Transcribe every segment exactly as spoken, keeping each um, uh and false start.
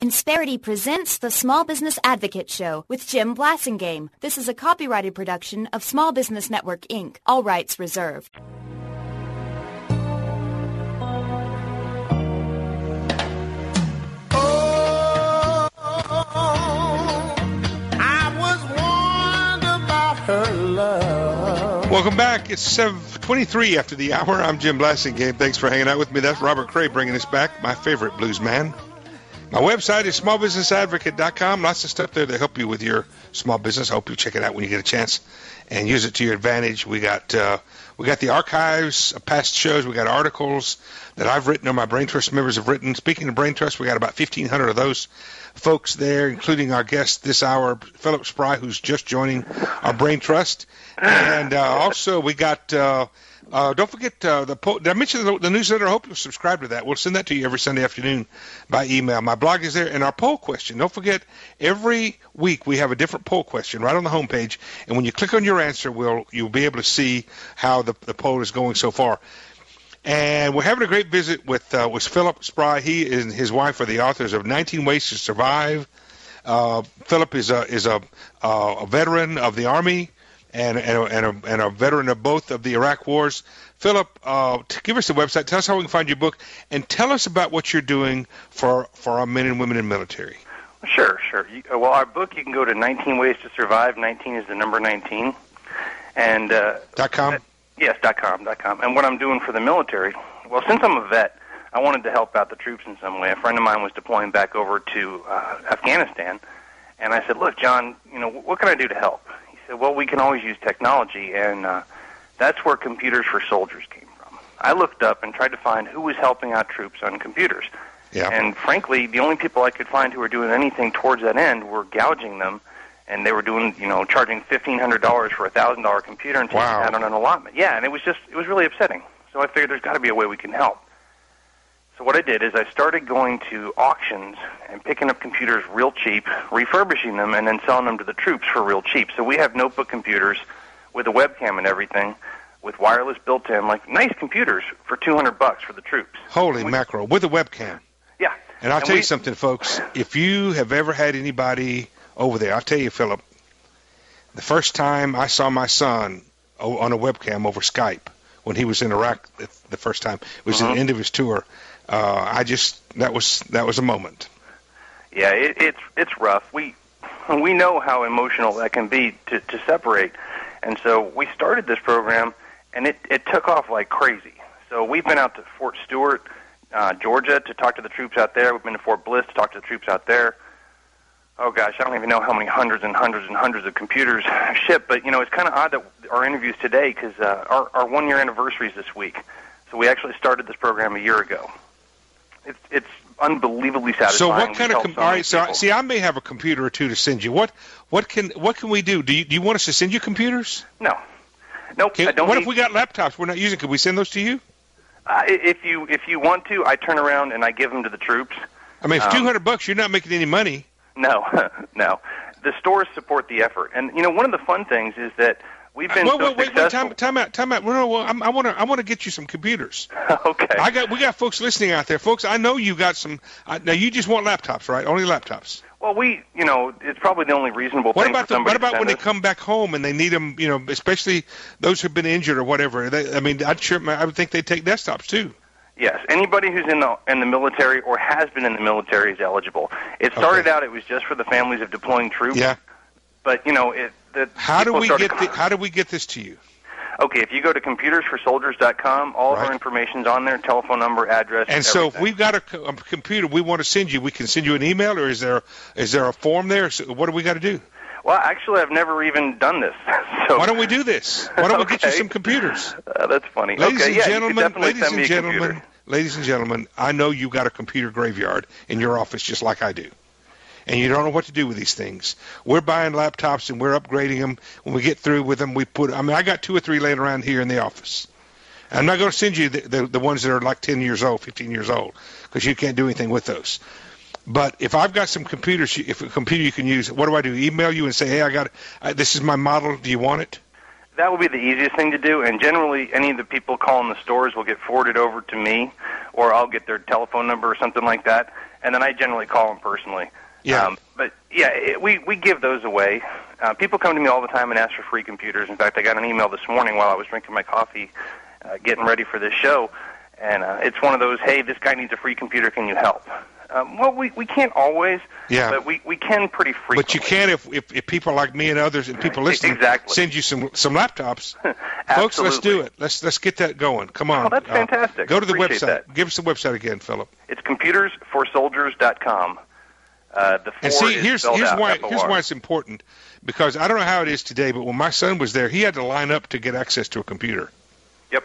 Insperity presents the Small Business Advocate Show with Jim Blasingame. This is a copyrighted production of Small Business Network, Incorporated. All rights reserved. Oh, I was warned about her love. Welcome back. It's seven twenty-three after the hour. I'm Jim Blasingame. Thanks for hanging out with me. That's Robert Cray bringing us back, my favorite blues man. My website is small business advocate dot com. Lots of stuff there to help you with your small business. I hope you check it out when you get a chance and use it to your advantage. We got uh, we got the archives of past shows. We got articles that I've written or my Brain Trust members have written. Speaking of Brain Trust, we got about fifteen hundred of those folks there, including our guest this hour, Philip Spry, who's just joining our Brain Trust. And uh, also we got... Uh, Uh, don't forget uh, the po- did I mention the, the newsletter? I hope you'll subscribe to that. We'll send that to you every Sunday afternoon by email. My blog is there, and our poll question. Don't forget, every week we have a different poll question right on the homepage, and when you click on your answer, we'll you'll be able to see how the, the poll is going so far. And we're having a great visit with uh, with Philip Spry. He and his wife are the authors of nineteen Ways to Survive. Uh, Philip is a is a, uh, a veteran of the Army. And, and, a, and, a, and a veteran of both of the Iraq wars. Philip, uh, give us the website. Tell us how we can find your book, and tell us about what you're doing for, for our men and women in the military. Sure, sure. You, well, our book, you can go to nineteen Ways to Survive. nineteen is the number nineteen. And, uh, dot com? That, yes, dot com, dot com. And what I'm doing for the military, well, since I'm a vet, I wanted to help out the troops in some way. A friend of mine was deploying back over to uh, Afghanistan, and I said, look, John, you know, what can I do to help? Well, we can always use technology, and uh, that's where Computers for Soldiers came from. I looked up and tried to find who was helping out troops on computers. Yeah. And frankly, the only people I could find who were doing anything towards that end were gouging them, and they were doing, you know, charging fifteen hundred dollars for a one thousand dollars computer and taking wow. that on an allotment. Yeah, and it was just, it was really upsetting. So I figured there's got to be a way we can help. So what I did is I started going to auctions and picking up computers real cheap, refurbishing them, and then selling them to the troops for real cheap. So we have notebook computers with a webcam and everything, with wireless built in, like nice computers for two hundred bucks for the troops. Holy we, mackerel, with a webcam. Yeah. And I'll and tell we, you something, folks. If you have ever had anybody over there, I'll tell you, Philip, the first time I saw my son on a webcam over Skype when he was in Iraq the first time, it was uh-huh. at the end of his tour. Uh, I just that was that was a moment. Yeah, it, it's it's rough. We we know how emotional that can be to, to separate, and so we started this program, and it, it took off like crazy. So we've been out to Fort Stewart, uh, Georgia, to talk to the troops out there. We've been to Fort Bliss to talk to the troops out there. Oh gosh, I don't even know how many hundreds and hundreds and hundreds of computers shipped. But you know, it's kind of odd that our interviews today, because uh, our our one year anniversary is this week. So we actually started this program a year ago. It's it's unbelievably satisfying. So what kind of com- all right? So I, see, I may have a computer or two to send you. What what can what can we do? Do you do you want us to send you computers? No, nope. Okay. I don't what need, if we got laptops we're not using? Could we send those to you? Uh, if you if you want to, I turn around and I give them to the troops. I mean, it's um, two hundred bucks. You're not making any money. No, no. The stores support the effort, and you know one of the fun things is that we've been wait, so wait, wait, successful. wait, time, time out, time out. No, no, I'm, I want to, I want to get you some computers. Okay. I got, we got folks listening out there, folks. I know you got some. Uh, now you just want laptops, right? Only laptops. Well, we, you know, it's probably the only reasonable What thing about for the, somebody what about to when they send us. come back home and they need them? You know, especially those who've been injured or whatever. They, I mean, I'd sure, I would think they'd take desktops too. Yes, anybody who's in the in the military or has been in the military is eligible. It started Okay. out; it was just for the families of deploying troops. Yeah. But you know, it. The How do people we started- get the, How do we get this to you? Okay, if you go to computers for soldiers dot com, all of Right. our information's on there: telephone number, address. And so, if everything. we've got a, co- a computer we want to send you, we can send you an email, or is there is there a form there? So what do we got to do? Well, actually, I've never even done this. So Why don't we do this? Why don't we get you Okay. some computers? Uh, that's funny. Ladies okay, and yeah, you gentlemen, could definitely ladies send me and a gentlemen, computer. ladies and gentlemen, I know you got a computer graveyard in your office just like I do. And you don't know what to do with these things. We're buying laptops and we're upgrading them. When we get through with them, we put, I mean, I got two or three laying around here in the office. I'm not going to send you the, the, the ones that are like ten years old, fifteen years old, because you can't do anything with those. But if I've got some computers, if a computer you can use, what do I do? Email you and say, hey, I got uh, this is my model. Do you want it? That would be the easiest thing to do, and generally any of the people calling the stores will get forwarded over to me, or I'll get their telephone number or something like that, and then I generally call them personally. Yeah. Um, but, yeah, it, we, we give those away. Uh, people come to me all the time and ask for free computers. In fact, I got an email this morning while I was drinking my coffee, uh, getting ready for this show, and uh, it's one of those, hey, this guy needs a free computer, can you help? Um, well, we, we can't always, yeah. but we, we can pretty frequently. But you can if, if, if people like me and others and people listening exactly. send you some some laptops. Folks, let's do it. Let's let's get that going. Come on. Oh, that's fantastic. Uh, go to the Appreciate website. That. Give us the website again, Philip. It's computers for soldiers dot com. Uh, the four and see, is here's spelled here's out, why F O R. here's why it's important, because I don't know how it is today, but when my son was there, he had to line up to get access to a computer. Yep.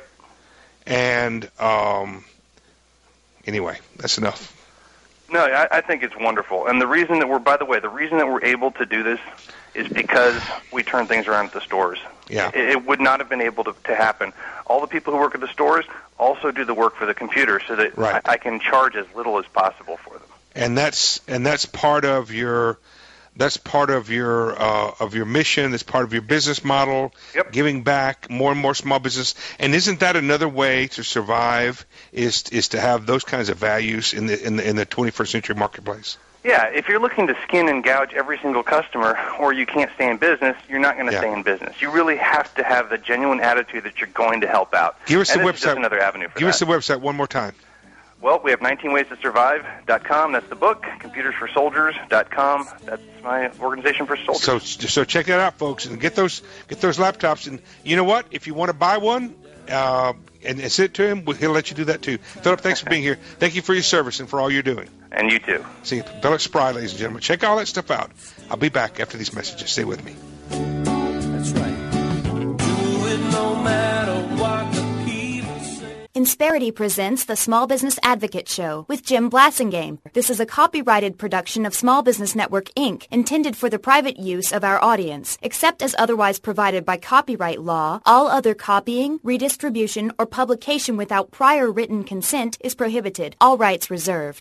And um, anyway, that's enough. No, I, I think it's wonderful. And the reason that we're, by the way, the reason that we're able to do this is because we turn things around at the stores. Yeah. It, it would not have been able to, to happen. All the people who work at the stores also do the work for the computer so that right. I, I can charge as little as possible for them. And that's and that's part of your that's part of your uh, of your mission. That's part of your business model. Yep. Giving back more and more small business. And isn't that another way to survive? Is is to have those kinds of values in the in the in the twenty-first century marketplace? Yeah. If you're looking to skin and gouge every single customer, or you can't stay in business, you're not going to yeah. stay in business. You really have to have the genuine attitude that you're going to help out. Give us and the this website. Is just another avenue for Give that. us the website one more time. Well, we have nineteen ways to survive dot com. That's the book. computers for soldiers dot com. That's my organization for soldiers. So, so check that out, folks, and get those get those laptops. And you know what? If you want to buy one uh, and, and send it to him, he'll let you do that too. Philip, thanks for being here. Thank you for your service and for all you're doing. And you too. See, Philip Spry, ladies and gentlemen. Check all that stuff out. I'll be back after these messages. Stay with me. That's right. Do it no matter what the people say. Insperity presents the Small Business Advocate Show with Jim Blasingame. This is a copyrighted production of Small Business Network, Incorporated, intended for the private use of our audience. Except as otherwise provided by copyright law, all other copying, redistribution, or publication without prior written consent is prohibited. All rights reserved.